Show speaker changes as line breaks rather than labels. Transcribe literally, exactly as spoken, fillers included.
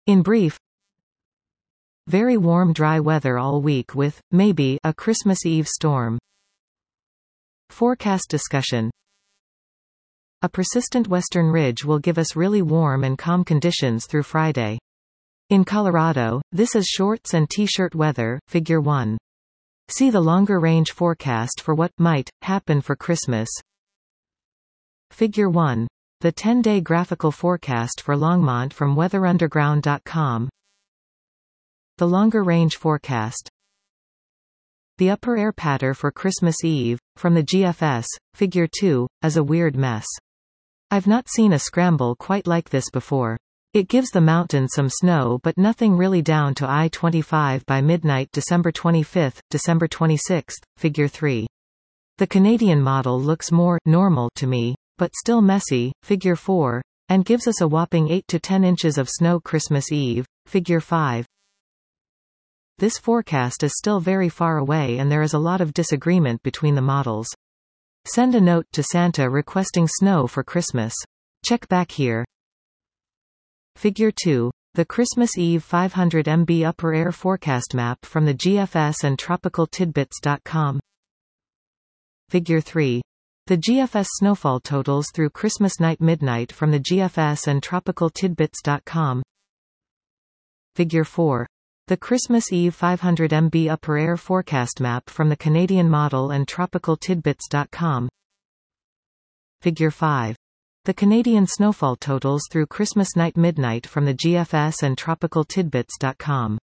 In brief, very warm dry weather all week with, maybe, a Christmas Eve storm. Forecast discussion. A persistent western ridge will give us really warm and calm conditions through Friday. In Colorado, this is shorts and t-shirt weather, Figure one. See the longer range forecast for what might happen for Christmas. Figure one. The ten-day graphical forecast for Longmont from weather underground dot com. The longer range forecast. The upper air pattern for Christmas Eve, from the G F S, Figure two, is a weird mess. I've not seen a scramble quite like this before. It gives the mountain some snow but nothing really down to I twenty-five by midnight December twenty-fifth, December twenty-sixth, Figure three. The Canadian model looks more normal to me, but still messy, Figure four, and gives us a whopping eight to ten inches of snow Christmas Eve, Figure five. This forecast is still very far away and there is a lot of disagreement between the models. Send a note to Santa requesting snow for Christmas. Check back here. Figure two. The Christmas Eve five hundred megabyte upper air forecast map from the G F S and tropical tidbits dot com. Figure three. The G F S snowfall totals through Christmas night midnight from the G F S and tropical tidbits dot com. Figure four. The Christmas Eve five hundred megabyte upper air forecast map from the Canadian model and tropical tidbits dot com. Figure five. The Canadian snowfall totals through Christmas night midnight from the G F S and tropical tidbits dot com.